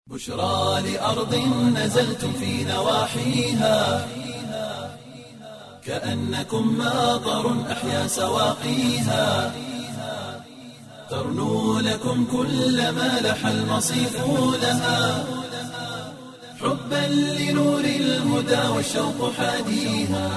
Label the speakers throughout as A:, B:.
A: بشرى لأرض نزلتم في نواحيها كأنكم ماطر أحيا سواقيها ترنو لكم كل ما لح المصيف لها حبا لنور الهدى والشوق حاديها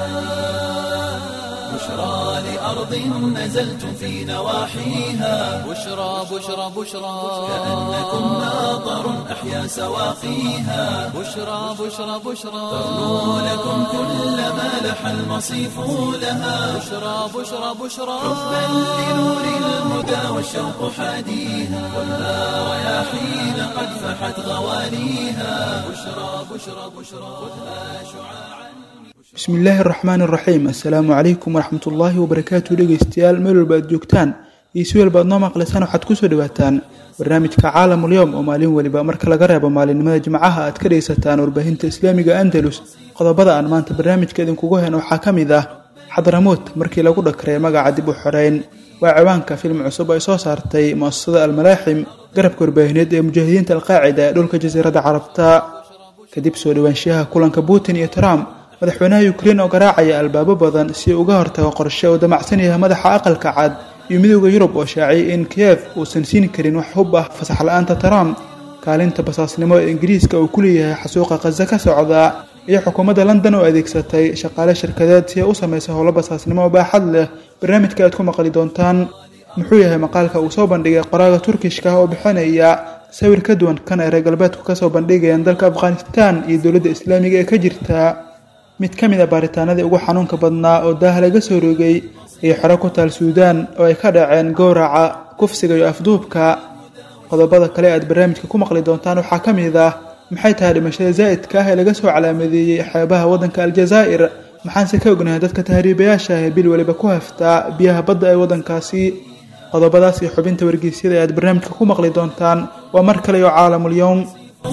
A: بشرى لأرض نزلتم في نواحيها
B: بشرى
A: كأنكم ماطر أحيا سواقيها
B: بشرى
A: ترنو لكم كل ما لح المصيف لها
B: بشرى
A: حبا لنور الهدى والشوق حاديها والها رياحين قد فحت غواليها بشرى خذها شعاعا.
C: بسم الله الرحمن الرحيم. السلام عليكم ورحمة الله وبركاته. dhegeystayaal meel walba aad joogtaan iyo si walba aad noo maqlaysaan waxaad kusoo dhawaataan barnaamijka caalamul yawm oo maalin waliba marka laga reebo maalinimada jimcaha aad ka dhegeysataan warbaahinta islaamiga Andalus. qodobada aan maanta barnaamijka idinkugu hayno waxaa ka mid ah Xadramood markii lagu dhakray magaca dib u xoreyn waa ciwaanka film cusub ay soo saartay mu'assasada Al-Malaaxim garabka warbaahineed ee mujaahidiinta Al-Qaacida ee dhulka Jasiiradda Carabta. kadib soo dhawaanshaha kulanka Putin iyo Trump madaxweynaha Ukraine oo garaacaya albaabo badan si uu uga hortago qorshe uu damacsan yahay madaxa aqalka cad iyo midowga Yurub oo shaaciyay in Kiev uusan siin karin wax hub ah fasax la'aanta Trump. kaalinta basaasnimo ee Ingiriiska uu ku leeyahay xasuuqa Gaza ka socda iyo xukuumadda London oo adeegsatay shaqaale shirkadeed si ay u sameeyso howlo basaasnimo baaxad leh. barnaamijka aad ku maqli doontaan muxuu yahay maqaalka uu soo bandhigay qoraaga Turkishka oo bixinaya sawir ka duwan kan ay reer galbeedku ka soo bandhigayaan dalka Afghanistan iyo dowladda Islaamiga ee ka jirta. mid ka mid ah baaritaanadii ugu xanuunka badnaa oo daaha laga soo rogay iyo xero ku taal Suudaan oo ay ka dhaceen gowraca, kufsiga iyo afduubka. qodobada kale aad barnaamijka ku maqli doontaan waxaa ka mid ah maxay tahay dhimashada zaa'idka ah ee laga soo calaamadeeyay xeebaha waddanka Aljazaa'ir, maxaanse ka ognahay dadka tahriibayaasha ah ee bil waliba ku hafta biyaha badda ee waddankaasi. qodobadaas iyo xubinta wargeysyada aad barnaamijka ku maqli doontaan waa mar kale oo caalamul yawm.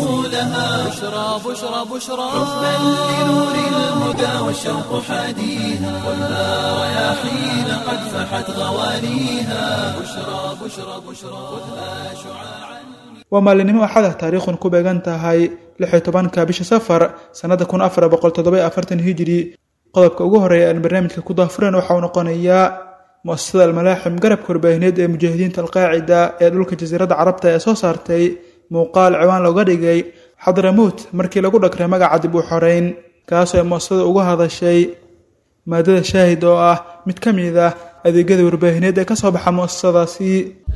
B: بشرى
A: حبا لنور الهدى والشوق حاديها والها رياحين قد فحت غواليها بشرى خذها شعاعا.
C: waa maalinimo axad ah taariikhun ku beegan tahay 16 bisha Safar sanada 1447 Hijri. qodobka ugu horeeya ee barnaamijka ku daafureen waxa uu noqonayaa mu'assasada Al-Malaaxim garabka warbaahineed ee mujaahidiinta Al-Qaacida ee dhulka Jasiiradda Carabta ee soo saartay muuqaal ciwaan looga dhigay Xadramood markii lagu dhakray magaca dib u xoreyn, kaas oo mu'assasada uga hadashay maadada shaahid oo ah mid ka mid ah adeegyada warbaahineed ee ka soo baxa mu'assasadaasi.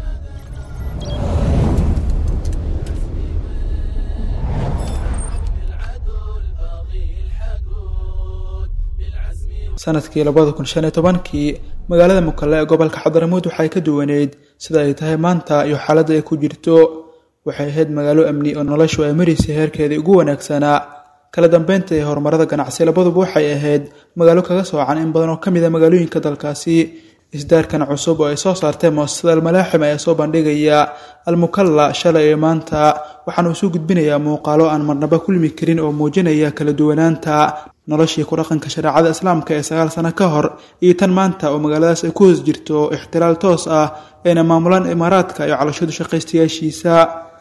C: sanadkii 2015 magaalada Mukalla ee gobolka Xadramood waxay ka duwaneyd sida ay tahay maanta iyo xaaladda ay ku jirto. waxay ahayd magaalo amni oo noloshu ay marisay heerkeedii ugu wanaagsanaa. kala dambeynta ee horumarada ganacsi labaduba waxay ahayd magaalo kaga soocan in badan oo ka mid ah magaalooyinka dalkaasi. isdaarkan cusub oo ay soo saartay mu'assasada Al-Malaaxim ayaa soo bandhigaya Al-Mukalla shalay iyo maanta, waxaana uu soo gudbinayaa muuqaalo aan marnaba kulmi karin oo muujinaya kala duwanaanta noloshii ku dhaqanka shariicada Islaamka ee 9 sano ka hor iyo tan maanta oo magaaladaas ay ku hoos jirto ixtilaal toos ah ayna maamulaan Imaaraadka iyo calashadu shaqaystayaashiisa.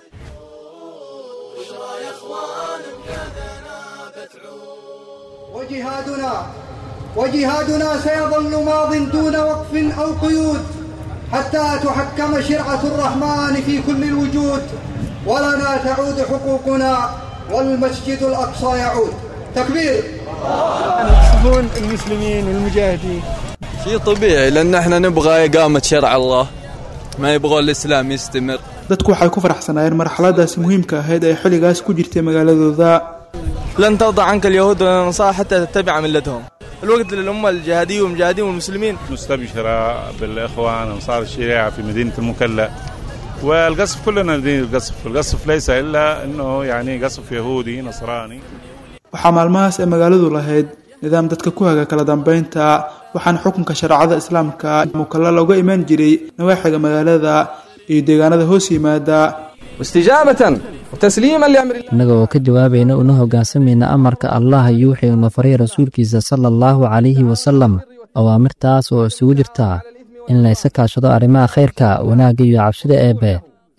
D: وجهادنا سيظل ماض دون وقف أو قيود حتى تحكم شرعة الرحمن في كل الوجود ولنا تعود حقوقنا والمسجد الأقصى يعود. تكبير.
E: يقصفون المسلمين والمجاهدين.
F: شيء طبيعي لأن احنا نبغى إقامة شرع الله ما يبغى الإسلام يستمر.
C: dadku waxay ku faraxsanayeen marxaladaas muhiimka ahayd ee xilligaas ku jirtay magaaladooda.
E: لن ترضى عنك اليهود والنصارى حتى تتبع ملتهم. الوقت للأمة الجهادية والمجاهدين والمسلمين
G: مستبشرة بالإخوان أنصار الشريعة في مدينة المكلا. والقصف كلنا ندين القصف ليس إلا أنه يعني قصف يهودي نصراني.
C: waxaa maalmahaas ay magaaladu lahayd nidaam dadka ku haga kala dambeynta, waxaan xukunka sharciyada Islaamka Mukalla looga iman jiray nawaaxiga magaalada iyo deegaanada hoos yimaada.
E: واستجابة وتسليما لأمر الله.
H: inagoo ka jawaabayna una hoggaansamayna amarka Allah iyo wixii uu faray rasuulkiisa sallallahu alayhi wasallam. awaamirtaas oo isugu jirta in la iska kaashado arrimaha khayrka, wanaagga iyo cabsida Eebbe,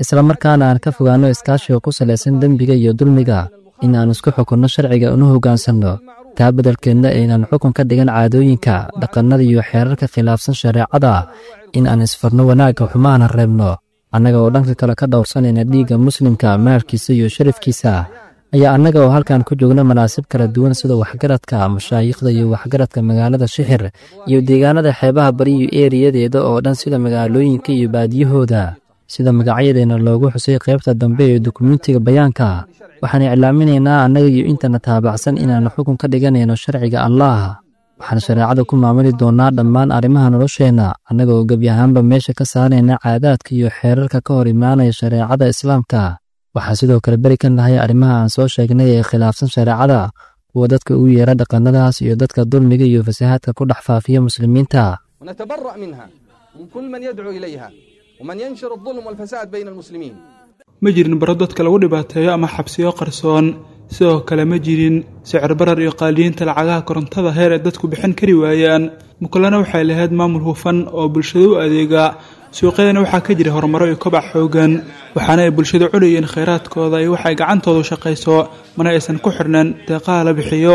H: isla markaana aan ka fogaanno iskaashiga ku salaysan dembiga iyo dulmiga in aan isku xukunno sharciga una hoggaansanno taa beddelkeedna aynan xukun ka dhigan caadooyinka dhaqannada iyo xeerarka khilaafsan shareecada in aan isfarno wanaagga xumaana reebno annaga oo dhanka kale ka dhowrsanayna dhiigga muslimka maalkiisa iyo sharafkiisa ayaa annaga oo halkan ku joogna manaasib kala duwan sida waxgaradka mashaayikhda iyo waxgaradka magaalada shixir iyo deegaanada xeebaha bari iyo eeriyadeeda oo dhan sida magaalooyinka iyo baadiyahooda sida magacyadeena loogu xusay qaybta dambe ee dukumentiga bayaanka waxaan iclaaminaynaa annaga iyo intana taabacsan inaannu xukun ka dhiganayno sharciga allaah waxaan shareecada ku maamuli doonnaa dhammaan arrimaha nolosheenna annaga oo gebi ahaanba meesha ka saarayna caadaadka iyo xeerarka ka hor imaanaya shareecada islaamka waxaan sidoo kale beri ka nahay arrimaha aan soo sheegnay ee khilaafsan shareecada kuwa dadka u yeera dhaqannadaas iyo dadka dulmiga iyo fasahaadka ku dhex faafiya muslimiinta
I: ونتبرأ منها من كل من يدعو إليها ومن ينشر الظلم والفساد بين المسلمين
C: ma jirin baro dadka lagu dhibaateeyo ama xabsiyo qarsoon sidoo kale ma jirin sicir barar iyo qaaliyiinta lacagaha korontada heer ee dadku bixin kari waayaan mukalana waxay lahayd maamul hufan oo bulshada u adeega suuqyadana waxaa ka jira horumaro iyo kobac xoogan waxaana ay bulshada cunayeen khayraadkooda iyo waxay gacantoodu shaqayso mana aysan ku xirnaan deeqaha la bixiyo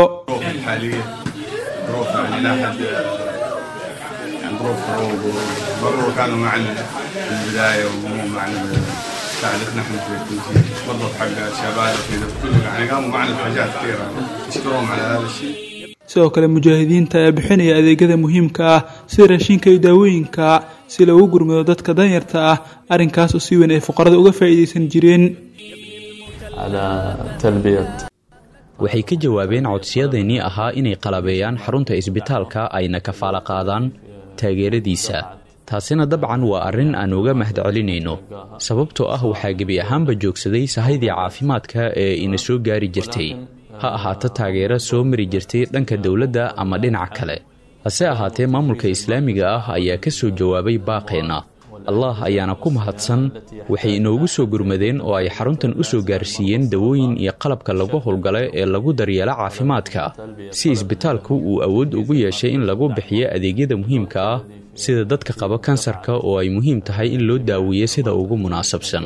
J: كانوا معنا في البداية ومو معنا ساعدتنا احنا في التوجيه بالضبط حق الشباب كذا كله يعني قاموا معنا بحاجات كثيرة نشكرهم على هذا الشيء
C: sidoo kale mujaahidiinta ayaa bixinaya adeegyada muhiimka ah sida raashinka iyo daawooyinka si loogu gurmado dadka danyarta ah arrinkaas oo si weyn ay fuqarada uga faa'iidaysan jireen
K: waxay ka jawaabeen codsiyadeenii ahaa inay qalabeeyaan xarunta isbitaalka ayna kafaalo qaadaan taageeradiisa taasina dabcan waa arrin aan uga mahadcelinayno sababtoo ah waxaa gebi ahaanba joogsaday sahaydii caafimaadka ee ina soo gaari jirtay ha ahaato taageero soo mari jirtay dhanka dowladda ama dhinaca kale hase ahaatee maamulka islaamiga ah ayaa ka soo jawaabay baaqeenna allah ayaana ku mahadsan waxay inoogu soo gurmadeen oo ay xaruntan u soo gaarsiiyeen dawooyin iyo qalabka lagu howlgala ee lagu daryeelo caafimaadka si isbitaalku uu awood ugu yeeshay in lagu bixiyo adeegyada muhiimka ah sida dadka qaba kansarka oo ay muhiim tahay in loo daaweeyo sida ugu munaasabsan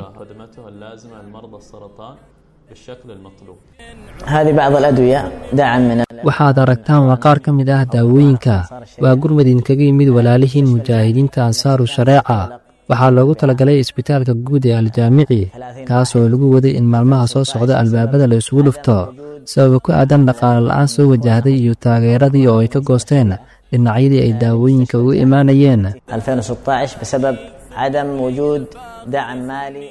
H: waxaad aragtaan waa qaar ka mid ah daawooyinka waa gurmad idinkaga yimid walaalihiin mujaahidiinta ansaaru shareeca waxaa loogu talagalay isbitaalka guud ee aljaamici kaas oo lagu waday in maalmaha soo socda albaabada la isugu dhufto sababa ku aadan dhaqaale la'aan soo wajahday iyo taageeradii oo ay ka goosteen dhinacyadii ay daawooyinka ugu imaanayeen
L: بسبب عدم وجود دعم مالي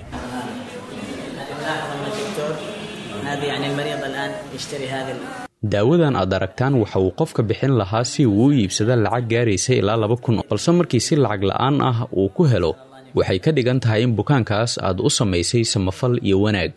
L: هذه يعني المريض الآن يشتري هذه
K: daawadan aad aragtaan waxa uu qofka bixin lahaa si uu u iibsada lacag gaaraysa ilaa 2,000 balse markii si lacag la'aan ah uu ku helo waxay ka dhigan tahay in bukaankaas aad u samaysay samafal iyo wanaag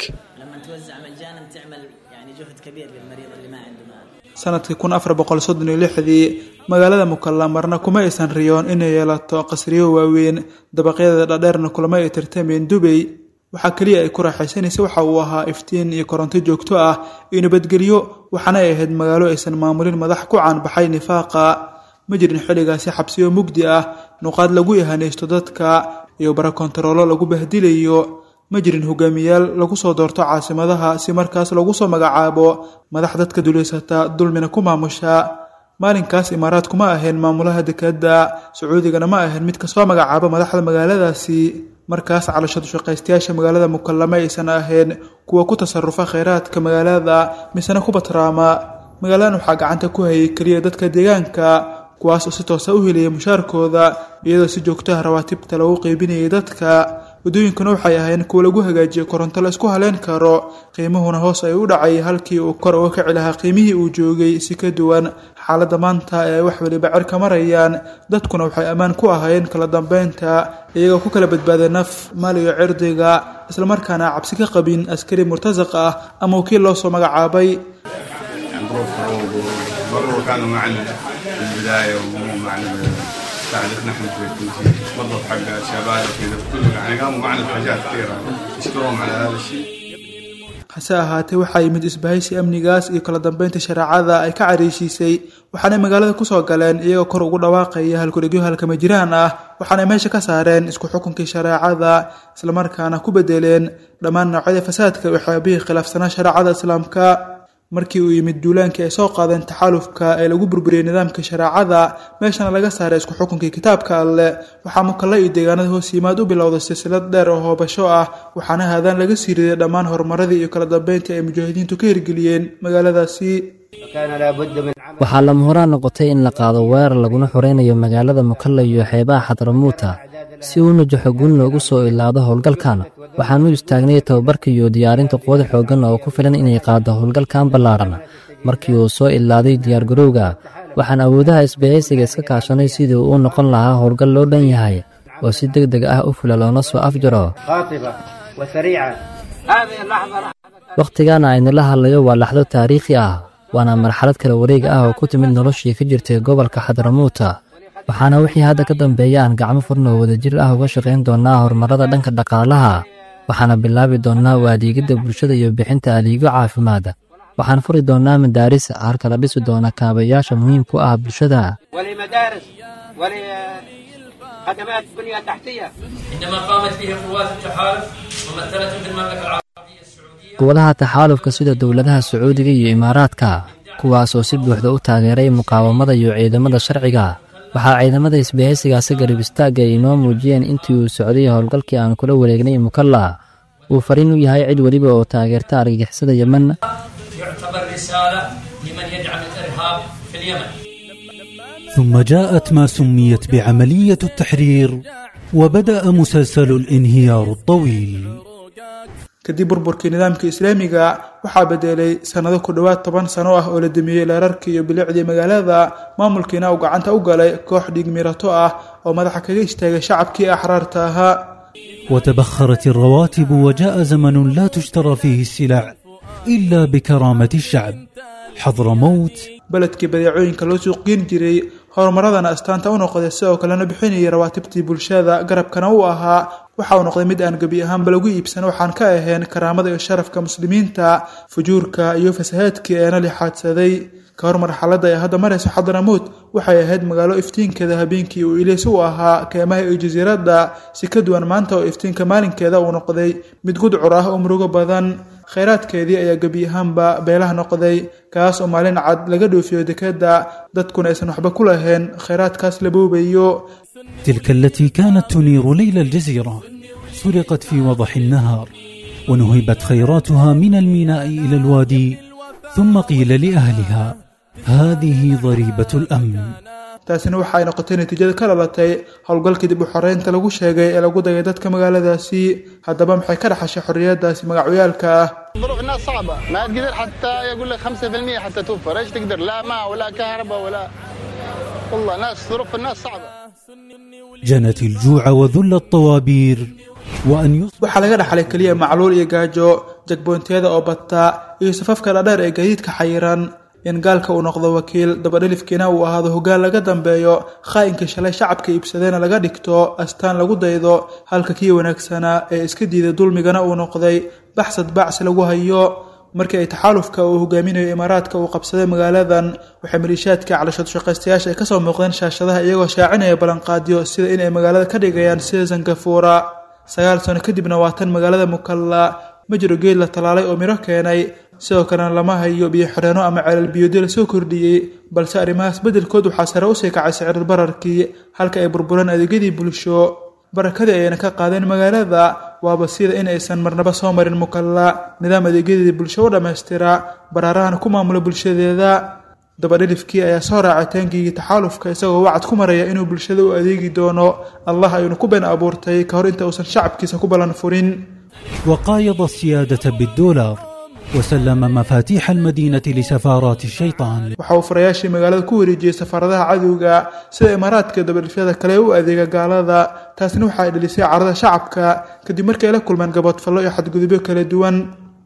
C: sanadkii 1436 magaalada mukalla marna kuma aysan riyoon inay yeelato qasriyo waaweyn dabaqyada dhadheerna kulama ay tartameen Dubai waxaa kaliya ay ku raaxaysanaysa waxa uu ahaa iftiin iyo koronto joogto ah iyo nabadgelyo waxaana ay ahayd magaalo aysan maamulin madax ku caan baxay nifaaqa ma jirin xilligaasi xabsiyo mugdi ah nuqaad lagu yahanaysto dadka iyo bara kontaroolo lagu bahdilayo ma jirin hogaamiyaal lagu soo doorto caasimadaha si markaas lagu soo magacaabo madax dadka duleysata dulmina ku maamusha maalinkaas imaaraad kuma ahayn maamulaha dekada sacuudigana ma ahayn mid ka soo magacaaba madaxda magaaladaasi markaas calashadu shaqaystayaasha magaalada mukallama aysan ahayn kuwa ku tasarufa kheyraadka magaalada misana ku batraama magaaladan waxaa gacanta ku hayay kaliya dadka deegaanka kuwaas oo si toosa u helaya mushaarkooda iyadoo si joogtaha rawaatibta lagu qaybinayay dadka wadooyinkuna waxay ahayn kuwa lagu hagaajiyo koronto la isku haleen karo qiimuhuna hoos ay u dhacay halkii uu kor uga kici lahaa qiimihii uu joogay si ka duwan xaaladda maanta ee wax waliba cirka marayaan dadkuna waxay ammaan ku ahaayeen kala dambeynta iyagoo ku kala badbaaday naf maal iyo cirdiga islamarkaana cabsi ka qabin askari murtasaq ah ama wakiil loo soo magacaabay
J: كانوا معنا في البداية ومو معنا ساعدتنا احنا في التوجيه بالضبط حق الشباب كذا كله يعني قاموا معنا بحاجات كثيرة نشكرهم على هذا الشيء
C: hase ahaatee waxaa yimid isbahaysi amnigaas iyo kala dambeynta shareecada ay ka cariishiisay waxaanay magaalada ku soo galeen iyagoo kor ugu dhawaaqaya halkuregyo halkama jiraan ah waxaana meesha ka saareen isku xukunkii shareecada islamarkaana ku bedeleen dhammaan noocyada fasaadka iyo waxyaabihii khilaafsanaa shareecada islaamka markii uu yimid duulaankii ay soo qaadeen taxaalufka ee lagu burburiyey nidaamka shareecada meeshana laga saaray isku xukunkii kitaabka alleh waxaa mukalla iyo deegaanada hoos yimaad u bilowday silsilad dheer oo hoobasho ah waxaana haadaan laga sii riday dhammaan horumaradii iyo kala dambeyntii ay mujaahidiintu ka hirgeliyeen magaaladaasi
H: waxaa lama horaan noqotay in la qaado weerar laguna xoreynayo magaalada mukalla iyo xeebaha xadramuuta si uu najaxo guul loogu soo ilaado howlgalkan waxaanu istaagnay tababarka iyo diyaarinta quwada xooggan oo ku filan inay qaado howlgalkan ballaaran markii uu soo ilaaday diyaargarowga waxaan awoodaha isbahaysiga iska kaashanay sidii uu noqon lahaa howlgal loo dhan yahay oo si deg deg ah u fula loona soo afjaro wakhtigaana aynala hadlayo waa laxdo taariikhi ah waana marxalad kala wareeg ah oo ku timid noloshii ka jirtay gobolka xadramuuta waxaana wixii hadda ka dambeeya aan gacmo furno oo wadajir ah uga shaqayn doonnaa horumarada dhanka dhaqaalaha waxaana bilaabi doonnaa u adeegidda bulshada iyo bixinta adeegyo caafimaad waxaan furi doonnaa madaaris halka la dhisi doona kaabayaasha muhiim ku ah bulshada
M: خدمات بنية تحتية عندما قامت به قوات التحالف ممثلة في المملكة العربية السعودية
H: quwadaha taxaalufka sida dowladaha Sacuudiga iyo Imaaraadka kuwaas oo si buuxda u taageeray muqaawamada iyo ciidamada sharciga waxaa ciidamada isbahaysigaasi garab istaaga ay inoo muujiyeen intii uu socday howlgalkii aan kula wareegnay Mukalla uu fariin u yahay cid waliba oo taageerta argagixisada Yemen
M: يعتبر رسالة لمن يدعم الإرهاب في اليمن
N: ثم جاءت ما سميت بعملية التحرير وبدأ مسلسل الانهيار الطويل
C: kadib burburkii nidaamka islaamiga waxaa bedelay sanado ku dhawaad 10 sano ah oo la damiyay leerarkii iyo bilicdii magaalada maamulkiina uu gacanta u galay koox dhigmirato ah oo madaxa kaga istaagay shacabkii axraarta ahaa
N: وتبخرت الرواتب وجاء زمن لا تشترى فيه السلع إلا بكرامة الشعب حضرموت
C: baladkii badeecooyinka loo suuqgeyn jiray horumaradana astaanta u noqday sidoo kalena bixinayay rawaatibtii bulshada garabkana u ahaa waxa uu noqday mid aan gabi ahaanba lagu iibsan waxaan ka ahayn karaamada iyo sharafka muslimiinta fujuurka iyo fasahaadkii eena lixaadsaday ka hor marxaladda ay hadda marayso xadramuut waxay ahayd magaalo iftiinkeeda habeenkii uu ileys u ahaa keymaha iyo jasiiradda si ka duwan maanta oo iftiinka maalinkeeda uu noqday mid gudcur ah oo murugo badan khayraadkeedii ayaa gabi ahaanba beelaha noqday kaas oo maalin cad laga dhoofiyo dekada dadkuna aysan waxba ku lahayn khayraadkaas la boobayo
N: تلك التي كانت تنير ليل الجزيرة سرقت في وضح النهار ونهبت خيراتها من الميناء إلى الوادي ثم قيل لأهلها هذه ضريبة الأمن
C: taasina waxay noqotay natiijada ka dhalatay howlgalkii dib u xoreynta lagu sheegay ee lagu dagay dadka magaaladaasi haddaba maxay ka dhaxashay xorriyadaasi magacyaalka ah
O: ظروف الناس صعبة ما تقدر حتى يقول لك 5% حتى توفر ايش تقدر لا ماء ولا كهرباء ولا والله ناس ظروف الناس صعبة
N: جنت الجوع وذل الطوابير وأن
C: waxaa laga dhaxlay kaliya macluul iyo gaajo jagboontiyada oo bata iyo safafka dheer ee gaadiidka xayiran in gaalka uu noqdo wakiil dabadhilifkiina uu ahaado hoggaan laga dambeeyo khaa'inka shalay shacabka iibsadayna laga dhigto astaan lagu daydo halka kii wanaagsanaa ee iska diiday dulmigana uu noqday baxsad bacsi lagu hayo markii ay taxaalufka uu hogaaminayo Imaaraadka uu qabsaday magaaladan waxay maliishaadka calashad shaqaystayaasha ay ka soo muuqdeen shaashadaha iyagoo shaacinaya ballanqaadyo sida in ay magaalada ka dhigayaan sida Sangafuura 9 sano kadibna waatan magaalada Mukalla ma jiro geed la talaalay oo miro keenay sidoo kalena lama hayo biyo xireenno ama ceelal biyood la soo kordhiyay balse arrimahaas bedelkood waxaa sare u sii kacay sicir bararkii halka ay burbureen adeegyadii bulsho barakadii ayna ka qaadeen magaalada waaba sida in aysan marnaba soo marin Mukalla nidaam adeegyadii bulsho u dhameystira baraarahan ku maamula bulshadeeda dabadhilifkii ayaa soo raacay taangigii taxaalufka isagoo wacad ku maraya inuu bulshada u adeegi doono Allah ayuu ku been abuurtay ka hor inta uusan shacabkiisa ku balan furin
N: وقايض السيادة بالدولار وسلم مفاتيح المدينة لسفارات الشيطان
C: waxa uu furayaashii magaalada ku wareejiyay safaaradaha cadowga sida Imaaraadka dabadhilifyada kale u adeega gaalada taasina waxa ay dhalisay carada shacabka kadib markay la kulmeen gabadfallo iyo xadgudubyo kala duwan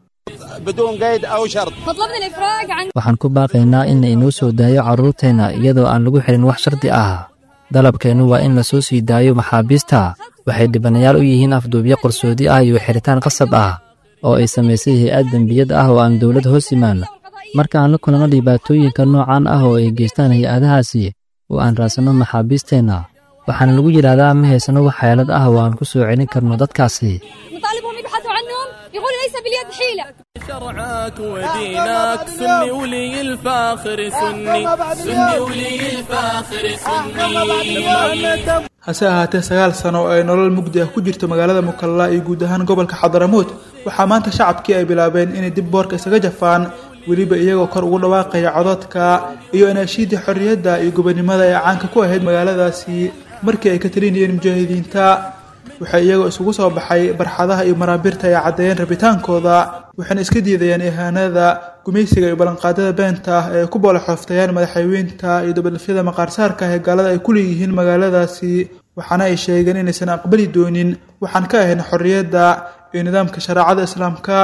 O: بدون قيد أو شرط
P: طلبنا الإفراج عن
H: waxaan ku baaqaynaa in ay noo soo daayo carruurteena iyadoo aan lagu xirin wax shardi ah dalabkeenu waa in la soo sii daayo maxaabiista waxay dhibanayaal u yihiin afduubyo qarsoodi ah iyo xiritaan qasab ah oo ay samaysay hay'ad dambiyad ah oo aan dawlad hoos imaan marka aan la kulanno dhibaatooyinka noocan ah oo ay geystaan hay-adahaasi oo aan raasano maxaabiisteenna waxaana lagu yidhaahdaa ma haysano wax xeelad ah oo aan ku soo celin karno dadkaasi.
P: نطالبهم يبحثوا عنهم يقول ليس باليد حيلة.
Q: شرعك ودينك سني ولي الفاخر سني ولي الفاخر سني.
C: hase ahaatee 9 sano oo ay nolol mugdi ah ku jirto magaalada Mukalla iyo guud ahaan gobolka Xadaramood waxaa maanta shacabkii ay bilaabeen inay dib boorka isaga jafaan weliba iyagoo kor ugu dhawaaqaya codadka iyo anaashiida xorriyadda iyo gobonimada ee caanka ku ahayd magaaladaasi markii ay ka talinayeen mujaahidiinta. waxay iyagoo isugu soo baxay barxadaha iyo maraabirta ay cadeeyeen rabitaankooda waxaana iska diidayeen ihaanada gumaysiga iyo ballanqaadada beenta ah ee ku boole xooftayaan madaxweynaha iyo dowladda maqaarsaarka ee gaalada ay ku leeyihiin magaaladaasi waxaana ay sheegeen inaysan aqbali doonin waxaan ka ahayn xorriyadda iyo nidaamka shariicada islaamka.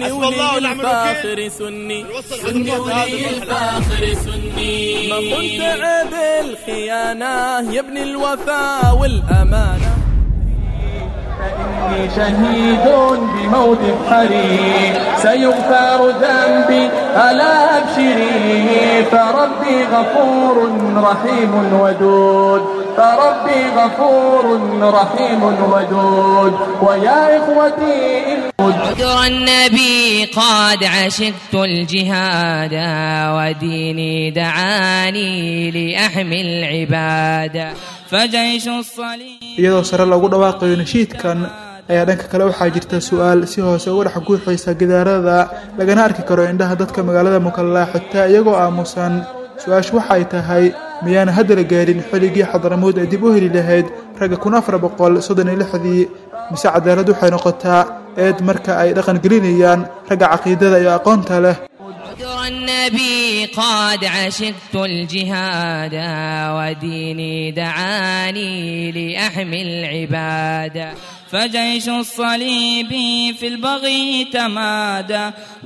Q: فإني شهيد بموت بحري سيغفر ذنبي ألا أبشري فربي غفور رحيم ودود فربي غفور رحيم ودود ويا إخوتي
R: قدر النبي قد عشقت الجهاد وديني دعاني لأحمي العبادة فجيش الصليب.
C: iyadoo sare lagu dhawaaqayo nashiidkan ayaa dhanka kale waxaa jirta su'aal si hoose uga dhex guuxaysa gidaarada lagana arki karo indhaha dadka magaalada Mukalla xitaa iyagoo aamusan. su'aashu waxay tahay miyaan hadda la gaarin xilligii Xadaramood ay dib u heli lahayd ragga 1436 mise cadaalad waxay noqotaa eed marka ay dhaqan gelinayaan ragga caqiidada iyo aqoonta leh.
R: قدر النبي قد عشقت الجهاد وديني دعاني لأحمي العبادة فجيش الصليب في البغي تمادى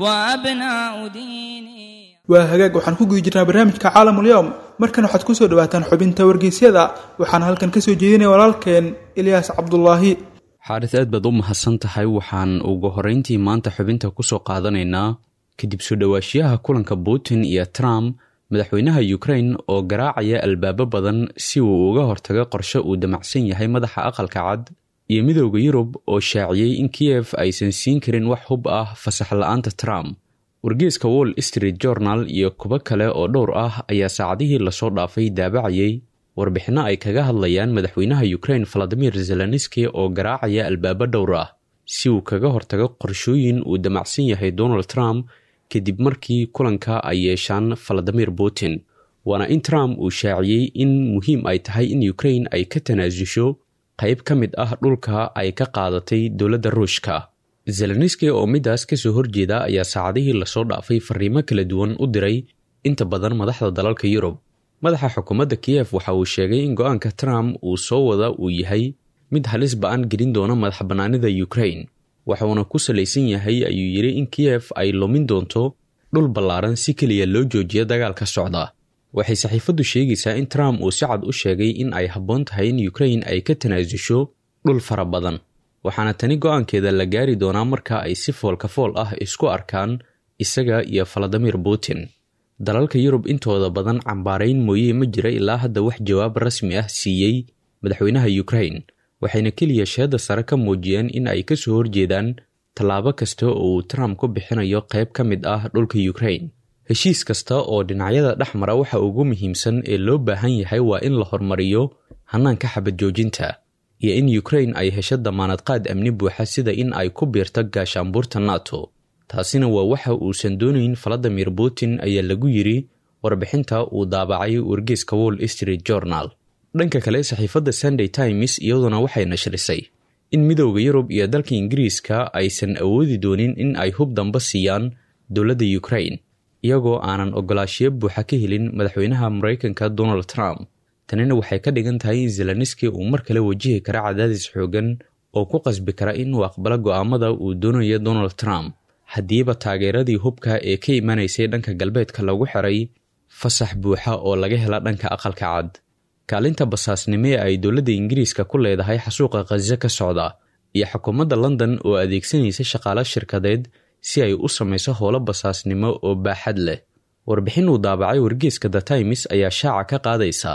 R: وأبناء ديني.
C: waa hagaag waxaan ku guuyi jirnaa barnaamijka caalamul yawm markan waxaad ku soo dhawaataan xubinta wargeysyada waxaan halkan ka soo jeedinay walaalkeen Ilyas Cabdullaahi.
K: xaaris aad baad u mahadsan tahay. waxaan ugu horeyntii maanta xubinta ku soo qaadanaynaa kadib soo dhawaashiyaha kulanka Putin iyo Trump madaxweynaha Ukraine oo garaacaya albaabo badan si uu uga hortago qorshe uu damacsan yahay madaxa aqalka cad iyo midowga Yurub oo shaaciyay in Kiev aysan siin karin wax hub ah fasax la'aanta Trump. wargeyska Wall Street Journal iyo kuwa kale oo dhowr ah ayaa saacadihii la soo dhaafay daabacayay warbixino ay kaga hadlayaan madaxweynaha Ukraine Volodymyr Zelensky oo garaacaya albaabo dhowr ah si uu kaga hortago qorshooyin uu damacsan yahay Donald Trump kadib markii kulanka ay yeeshaan Vladimir Putin. waana in Trump uu shaaciyay in muhiim ay tahay in Ukraine ay ka tanaasusho qayb ka mid ah dhulka ay ka qaadatay dowladda Ruushka. Zelensky oo midaas ka soo horjeeda ayaa saacadihii la soo dhaafay fariimo kala duwan u diray inta badan madaxda dalalka Yurub. madaxa xukuumadda Kiev waxa uu sheegay in go'aanka Trump uu soo wada uu yahay mid halis ba'an gelin doona madaxbannaanida Ukraine. waxauna ku salaysan yahay ayuu yiri in Kiev ay lumin doonto dhul ballaaran si kaliya loo joojiyo dagaalka socda. waxay saxiifadu sheegaysaa in Trump uu si cad u sheegay in ay habboon tahay in Ukraine ay ka tanaasusho dhul fara badan. waxaana tani go'aankeeda la gaari doonaa marka ay si foolka fool ah isku arkaan isaga iyo Vladimir Putin. dalalka Yurub intooda badan cambaarayn mooyee ma jira ilaa hadda wax jawaab rasmi ah siiyey madaxweynaha Ukraine. waxayna kaliya sheeda sare ka muujiyeen in ay ka soo horjeedaan tallaabo kasta oo uu Trump ku bixinayo qayb ka mid ah dhulka Ukraine. heshiis kasta oo dhinacyada dhexmara waxa ugu muhiimsan ee loo baahan yahay waa in la hormariyo hanaanka xabad joojinta iyo in Ukraine ay hesho damaanad qaad amni buuxa sida in ay ku biirto gaashaanbuurta NATO. taasina waa waxa uusan doonayn Vladimir Putin ayaa lagu yiri warbixinta uu daabacay wargeyska Wall Street Journal. dhanka kale saxiifadda Sunday Times iyaduna waxay nashrisay in midowga Yurub iyo dalka Ingiriiska aysan awoodi doonin in ay hub damba siiyaan dowladda Ukraine iyagoo aanan ogolaashiyo buuxa ka helin madaxweynaha Mareykanka Donald Trump. tanina waxay ka dhigan tahay in Zelensky uu mar kale wajihi kara cadaadis xoogan oo ku qasbi kara inuu aqbalo go'aamada uu doonayo Donald Trump haddiiba taageeradii hubka ee ka imanaysay dhanka galbeedka lagu xiray fasax buuxa oo laga hela dhanka aqalka cad. kaalinta basaasnimo ee ay dowladda Ingiriiska ku leedahay xasuuqa Gaza ka socda iyo xukuumadda London oo adeegsanaysa shaqaale shirkadeed si ay u samayso howlo basaasnimo oo baaxad leh. warbixin uu daabacay wargeyska The Times ayaa shaaca ka qaadaysa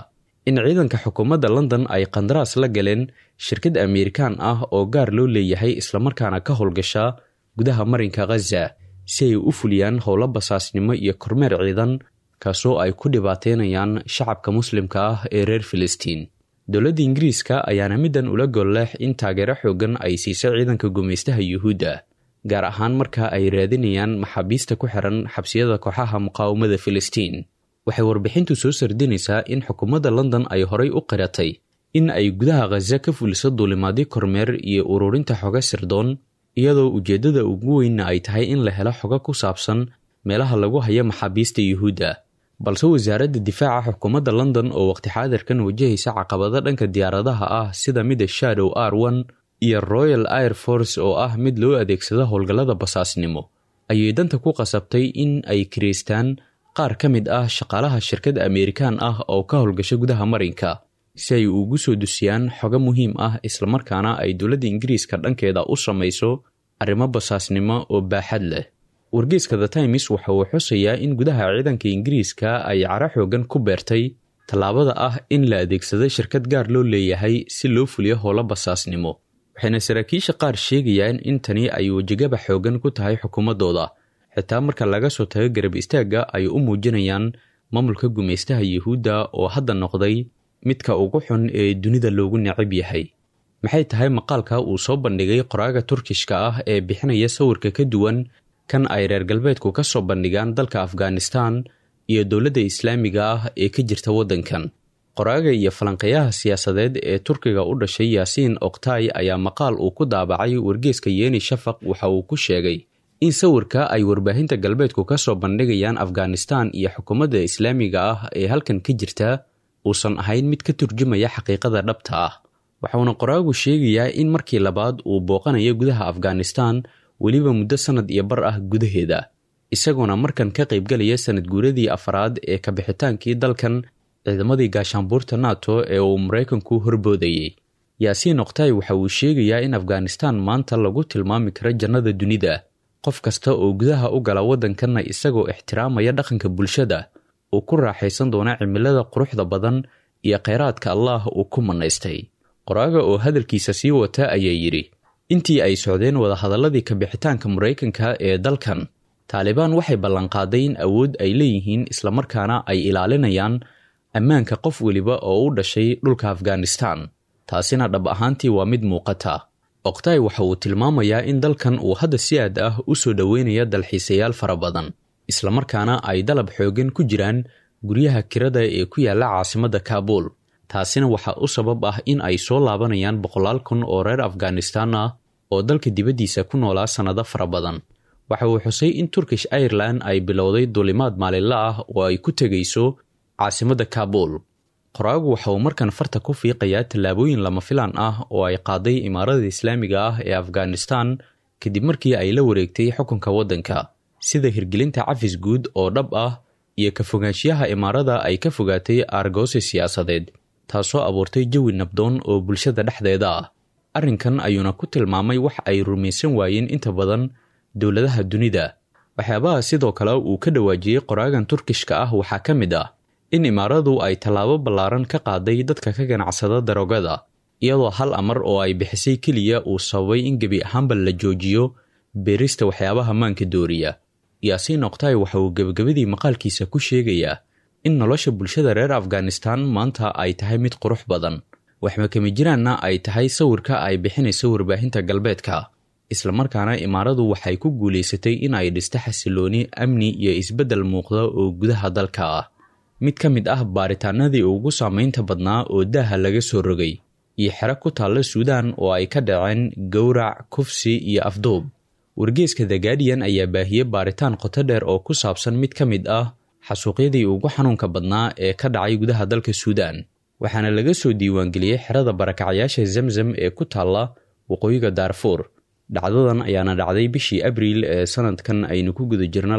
K: in ciidanka xukuumadda london ay qandaraas la galeen shirkad Ameerikaan ah oo gaar loo leeyahay islamarkaana ka howlgasha gudaha marinka Gaza si ay u fuliyaan howlo basaasnimo iyo kormeer ciidan kaasoo ay ku dhibaateynayaan shacabka muslimka ah ee reer Filistiin. dowladda Ingiriiska ayaana midan ula gol leh in taageero xoogan ay siisay ciidanka gumeystaha Yuhuudda, gaar ahaan marka ay raadinayaan maxaabiista ku xiran xabsiyada kooxaha muqaawamada Filistiin. waxay warbixintu soo sardinaysaa in xukuumadda London ay horay u qiratay in ay gudaha Gaza ka fuliso duulimaadyo kormeer iyo ururinta xogo sirdoon, iyadoo ujeedada ugu weyn ay tahay in la helo xogo ku saabsan meelaha lagu hayo maxaabiista Yuhuudda. balse wasaaradda difaaca xukuumadda London oo waqti xaadirkan wajahaysa caqabado dhanka diyaaradaha ah sida mida Shadow R1 iyo Royal Air Force oo ah mid loo adeegsado howlgallada basaasnimo, ayay danta ku qasabtay in ay kireystaan qaar ka mid ah shaqaalaha shirkad Ameerikaan ah oo ka howlgasha gudaha marinka si ay ugu soo dusiyaan xogo muhiim ah islamarkaana ay dowladda Ingiriiska dhankeeda u samayso arrimo basaasnimo oo baaxad leh. wargeyska The Times waxa uu xusayaa in gudaha ciidanka Ingiriiska ay cara xoogan ku beertay tallaabada ah in la adeegsado shirkad gaar loo leeyahay si loo fuliyo howlo basaasnimo, waxayna saraakiisha qaar sheegayaan in tani ay wajigaba xoogan ku tahay xukuumadooda, xitaa marka laga soo tago garab istaagga ay u muujinayaan maamulka gumeystaha Yuhuudda oo hadda noqday midka ugu xun ee dunida loogu neceb yahay. maxay tahay maqaalka uu soo bandhigay qoraaga Turkishka ah ee bixinaya sawirka ka duwan kan ay reer galbeedku ka soo bandhigaan dalka Afghanistan iyo dowladda Islaamiga ah ee ka jirta waddankan? qoraaga iyo falanqeeyaha siyaasadeed ee Turkiga u dhashay Yaasiin Oktay ayaa maqaal uu ku daabacay wargeyska Yeni Shafaq waxa uu ku sheegay in sawirka ay warbaahinta galbeedku ka soo bandhigayaan Afghanistan iyo xukuumadda Islaamiga ah ee halkan ka jirta uusan ahayn mid ka turjumaya xaqiiqada dhabta ah. waxaana qoraagu sheegayaa in markii labaad uu booqanayo gudaha Afghanistan weliba muddo sanad iyo bar ah gudaheeda, isagoona markan ka qaybgalaya sanad guuradii afraad ee ka bixitaankii dalkan ciidamadii gaashaanbuurta NATO ee uu Mareykanku horboodayay. Yaasiin Oktay waxa uu sheegayaa in Afghanistan maanta lagu tilmaami karo jannada dunida, qof kasta oo gudaha u gala waddankanna isagoo ixtiraamaya dhaqanka bulshada uu ku raaxaysan doona cimilada quruxda badan iyo kheyraadka Allah uu ku manaystay. qoraaga oo hadalkiisa sii wata ayaa yidhi, intii ay socdeen wadahadaladii ka bixitaanka Mareykanka ee dalkan, Taliban waxay ballanqaaday in awood ay leeyihiin islamarkaana ay ilaalinayaan ammaanka qof weliba oo u dhashay dhulka Afghanistan. taasina dhab ahaantii waa mid muuqata. Oktay waxa uu tilmaamayaa in dalkan uu hadda si aad ah u soo dhaweynaya dalxiisayaal fara badan, islamarkaana ay dalab xoogan ku jiraan guryaha kirada ee ku yaala caasimadda Kaabul. taasina waxaa u sabab ah in ay soo laabanayaan 100,000 oo reer Afghanistan ah oo dalka dibaddiisa ku noolaa sanado fara badan. waxa uu xusay in Turkish Airlines ay bilowday duulimaad maalinle ah oo ay ku tegayso caasimadda Kaabul. qoraagu waxa uu markan farta ku fiiqayaa tallaabooyin lama filaan ah oo ay qaaday Imaaradda Islaamiga ah ee Afghanistan kadib markii ay la wareegtay xukunka waddanka, sida hirgelinta cafis guud oo dhab ah iyo ka fogaanshiyaha Imaaradda ay ka fogaatay aargoosi siyaasadeed, taasoo abuurtay jawi nabdoon oo bulshada dhexdeeda ah. arrinkan ayuuna ku tilmaamay wax ay rumaysan waayeen inta badan dowladaha dunida. waxyaabaha sidoo kale uu ka dhawaajiyey qoraagan Turkishka ah waxaa ka mid ah in Imaaradu ay tallaabo ballaaran ka qaaday dadka ka ganacsada daroogada, iyadoo hal amar oo ay bixisay keliya uu sababay in gebi ahaanba la joojiyo beerista waxyaabaha maanka dooriya. Yaasiin Oktay waxa uu gabagabadii maqaalkiisa ku sheegayaa in nolosha bulshada reer Afghanistan maanta ay tahay mid qurux badan, waxma kama jiraanna ay tahay sawirka ay bixinayso warbaahinta galbeedka, islamarkaana Imaaradu waxay ku guulaysatay in ay dhisto xasilooni, amni iyo isbeddel muuqda oo gudaha dalka ah. mid ka mid ah baaritaanadii ugu saamaynta badnaa oo daaha laga soo rogay iyo xero ku taalla Suudaan oo ay ka dhaceen gowrac, kufsi iyo afduub. wargeyska The Guardian ayaa baahiyey baaritaan qoto dheer oo ku saabsan mid ka mid ah xasuuqyadii ugu xanuunka badnaa ee ka dhacay gudaha dalka Suudaan, waxaana laga soo diiwaangeliyey xerada barakacayaasha Zamzam ee ku taalla waqooyiga Darfur. dhacdadan ayaana dhacday bishii Abriil ee sanadkan aynu ku guda jirna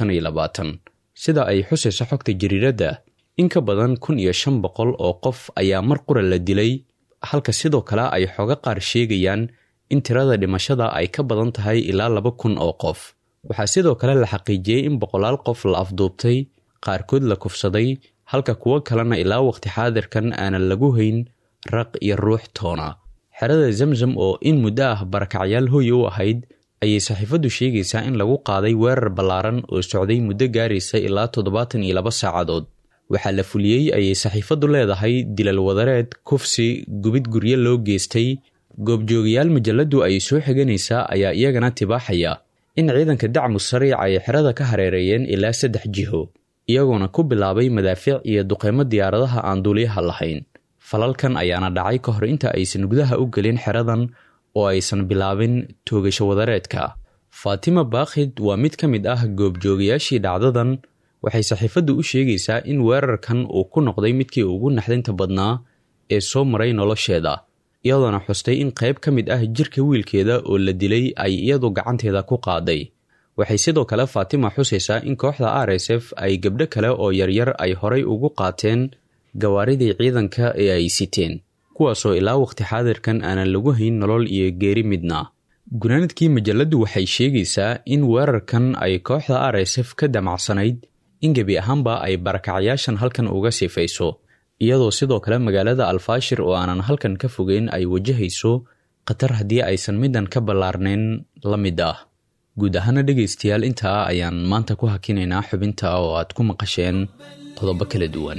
K: 2025. sida ay xusayso xogta jariiradda, in ka badan 1,500 oo qof ayaa mar qura la dilay, halka sidoo kale ay xoga qaar sheegayaan in tirada dhimashada ay ka badan tahay ilaa 2,000 oo qof. waxaa sidoo kale la xaqiijiyey in 100 qof la afduubtay, qaarkood la kufsaday, halka kuwo kalena ilaa waqti xaadirkan aanan lagu hayn raq iyo ruux toona. xerada zamzam oo in muddo ah barakacyaal hooy u ahayd ayay saxiifaddu sheegaysaa in lagu qaaday weerar ballaaran oo socday muddo gaaraysa ilaa 72 saacadood. waxaa la fuliyey ayay saxiifaddu leedahay dilal wadareed, kufsi, gubid guryo loo geystay. goobjoogayaal majalladdu ay soo xiganaysaa ayaa iyagana tibaaxaya in ciidanka dacmu sariic ay xerada ka hareereeyeen ilaa 3 jiho, iyagoona ku bilaabay madaafiic iyo duqeymo diyaaradaha aan duuliyaha lahayn. falalkan ayaana dhacay ka hor inta aysan gudaha u gelin xeradan oo aysan bilaabin toogasho wadareedka. faatima baakhid waa mid ka mid ah goobjoogayaashii dhacdadan. waxay saxiifaddu u sheegaysaa in weerarkan uu ku noqday midkii ugu naxdinta badnaa ee soo maray nolosheeda, iyadoona xustay in qayb ka mid ah jirka wiilkeeda oo la dilay ay iyadu gacanteeda ku qaaday. waxay sidoo kale faatima xusaysaa in kooxda RSF ay gabdho kale oo yaryar ay horay ugu qaateen gawaaridii ciidanka ee ay siteen, kuwaasoo ilaa waqti xaadirkan aanan lagu hayn nolol iyo geeri midna. gunaanadkii majalladdu waxay sheegaysaa in weerarkan ay kooxda RSF ka damacsanayd in gebi ahaanba ay barakacyaashan halkan uga sifayso, iyadoo sidoo kale magaalada alfaashir oo aanan halkan ka fogeyn ay wajahayso khatar haddii aysan middan ka ballaarnayn la mid ah. guud ahaana dhegaystayaal intaa ayaan maanta ku hakinaynaa xubinta oo aad ku maqasheen qodobo kala duwan.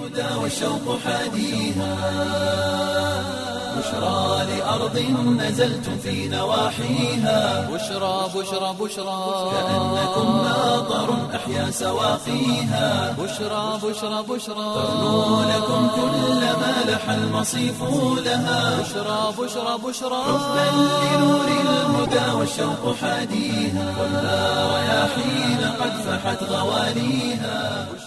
A: بشرى لأرض نزلت في نواحيها
B: بشرى بشرى بشرى
A: كأنكم ماطر أحيا سواقيها
B: بشرى بشرى بشرى
A: تغنو لكم كل ما لح المصيف لها
B: بشرى بشرى بشرى
A: حبا لنور الهدى والشوق حاديها ولا رياحين قد فحت غواليها.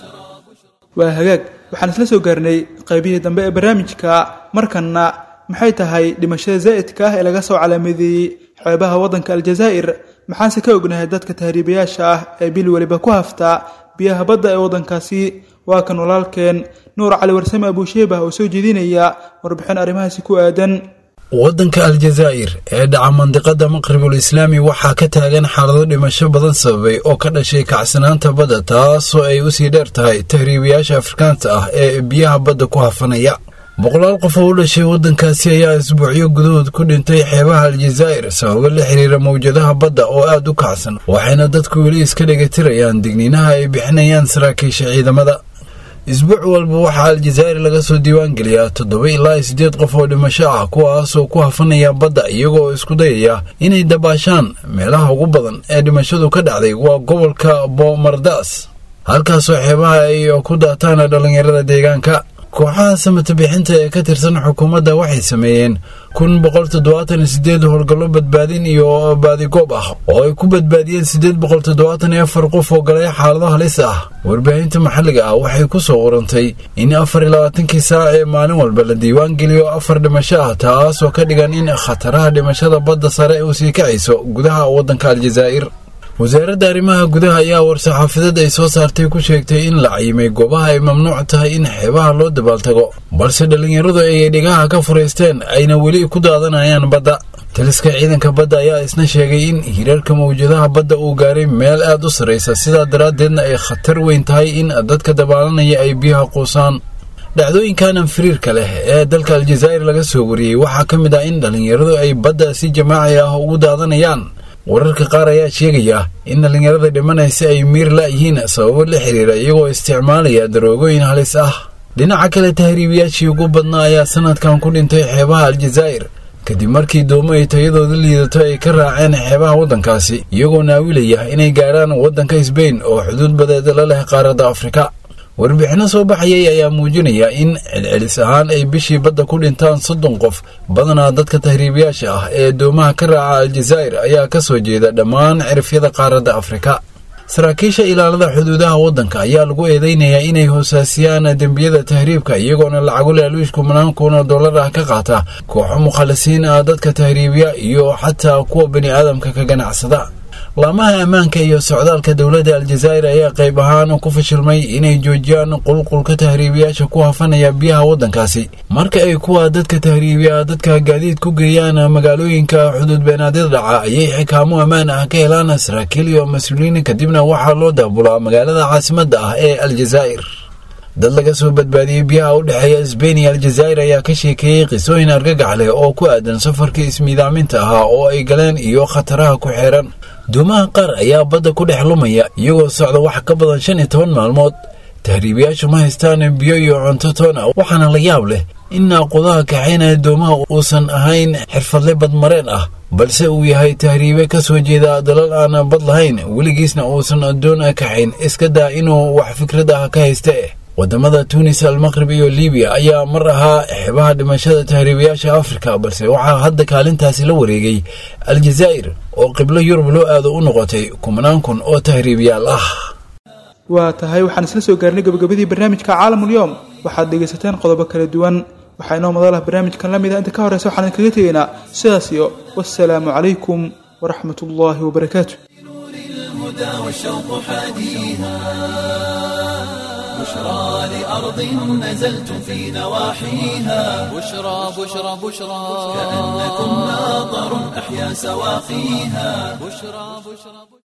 C: waa hagaag waxaan isla soo gaarnay qaybihii dambe ee barnaamijka. markanna maxay tahay dhimashada zaa'idka ah ee laga soo calaamadeeyey xeebaha waddanka aljazaa'ir? maxaanse ka ognahay dadka tahriibayaasha ah ee bil weliba ku hafta biyaha badda ee waddankaasi? waa kan walaalkeen nuur cali warsame abuusheebah oo soo jeedinaya warbixin arrimahaasi ku aadan.
S: waddanka aljazaa'ir ee dhaca mandiqada maqribul islaami waxaa ka taagan xaalado dhimasho badan sababay oo ka dhashay kacsanaanta badda, taasoo ay usii dheer tahay tahriibayaasha afrikaanta ah ee biyaha badda ku hafanaya. boqolaal qof oo u dhashay waddankaasi ayaa isbuucyo gudahood ku dhintay xeebaha aljazaa'ir sababo la xiriira mawjadaha badda oo aad u kacsan, waxayna dadku weli iska dhegatirayaan digniinaha ay bixinayaan saraakiisha ciidamada. isbuuc walba waxaa aljazaa'ir laga soo diiwaangeliyaa 7 ilaa 8 qof oo dhimasho ah, kuwaasoo ku hafanaya badda iyagoo isku dayaya inay dabaashaan. meelaha ugu badan ee dhimashadu ka dhacday waa gobolka Bomardas, halkaasoo xeebaha ay ku daataan dhalinyarada deegaanka. kooxaha samata bixinta ee ka tirsan xukuumadda waxay sameeyeen 178 howlgallo badbaadin iyo baadigoob ah oo ay ku badbaadiyeen 874 qof oo galay xaalado halis ah. warbaahinta maxalliga ah waxay ku soo qorantay in 24 saac ee maalin walba la diiwaan geliyo 4 dhimasho ah, taasoo ka dhigan in khataraha dhimashada badda sare u sii kacayso gudaha waddanka aljazaa'ir. wasaaradda arrimaha gudaha ayaa war-saxaafadad ay soo saartay ku sheegtay in la cayimay goobaha ay mamnuuc tahay in xeebaha loo dabaaltago, balse dhallinyaradu ay dhigaha ka furaysteen ayna weli ku daadanayaan badda. taliska ciidanka badda ayaa isna sheegay in hirarka mawjadaha badda uu gaaray meel aad u sarraysa, sidaa daraaddeedna ay khatar weyn tahay in dadka dabaalanaya ay biyaha quusaan. dhacdooyinkan anfiriirka leh ee dalka aljazaa'ir laga soo wariyey waxaa ka mid ah in dhallinyaradu ay badda si jamaaci ah ugu daadanayaan. wararka qaar ayaa sheegaya in dhallinyarada dhimanaysa ay miir la'yihiin sababo la xiriira iyagoo isticmaalaya daroogooyin halis ah. dhinaca kale tahriibayaashii ugu badnaa ayaa sanadkan ku dhintay xeebaha aljazaa'ir kadib markii doomo ay tayadooda liidato ay ka raaceen xeebaha waddankaasi iyagoo naawilaya inay gaarhaan waddanka Isbayn oo xuduud badeed la leh qaaradda Afrika. warbixino soo baxayay ayaa muujinaya in celcelis ahaan ay bishii badda ku dhintaan 30 qof. badanaa dadka tahriibayaasha ah ee doomaha ka raaca aljazaa'ir ayaa ka soo jeeda dhammaan cirifyada qaaradda Afrika. saraakiisha ilaalada xuduudaha waddanka ayaa lagu eedeynayaa inay hoosaasiyaan dembiyada tahriibka iyagoona lacago laaluushku $1,000 ah ka qaata kooxo mukhalasiin ah dadka tahriibiya iyo xataa kuwa bani aadamka ka ganacsada. laamaha ammaanka iyo socdaalka dowladda aljazaa'ir ayaa qayb ahaan ku fashilmay inay joojiyaan qulqulka tahriibayaasha ku hafanaya biyaha waddankaasi. marka ay kuwa dadka tahriibiya dadka gaadiid ku geeyaan magaalooyinka xuduud beenaadyada dhaca ayay xikaamo ammaan ah ka helaan saraakiil iyo mas-uuliyiin, kadibna waxaa loo daabulaa magaalada caasimadda ah ee aljazaa'ir. dad laga soo badbaadiyey biyaha u dhexeeya Isbayn iyo Aljazaa'ir ayaa ka sheekeeyey qisooyin argagax leh oo ku aadan safarkii ismiidaaminta ahaa oo ay galeen iyo khataraha ku xeeran. Doomaha qaar ayaa badda ku dhex lumaya iyagoo socda wax ka badan 15 maalmood. tahriibayaashu ma haystaan biyo iyo cunto toona, waxaana la yaab leh in naaqudaha kaxaynaya doomaha uusan ahayn xirfadle badmareen ah, balse uu yahay tahriibe ka soo jeeda dalal aan bad lahayn, weligiisna uusan addoon kaxayn, iska daa inuu wax fikrad ah ka hayste. wadamada Tunis, Almaqrib iyo Liibiya ayaa mar ahaa xeebaha dhimashada tahriibayaasha Afrika, balse waxaa hadda kaalintaasi la wareegay Aljazaa'ir oo qiblo Yurub loo aado u noqotay 10 kun oo tahriibayaal ah.
C: waa tahay waxaan isla soo gaarnay gabagabadii barnaamijka caalamul yoom. waxaad dhegaysateen qodobo kala duwan. waxaa inoo madalaha barnaamijkan la mid ah. inta ka horeysa waxaan kaga tegaynaa sidaas iyo wassalaamu calaykum waraxmatullaahi wabarakaatu.
A: بشرى لأرض نزلت في نواحيها
B: بشرى بشرى بشرى
A: كأنكم ماطر أحيا سواقيها
B: بشرى بشرى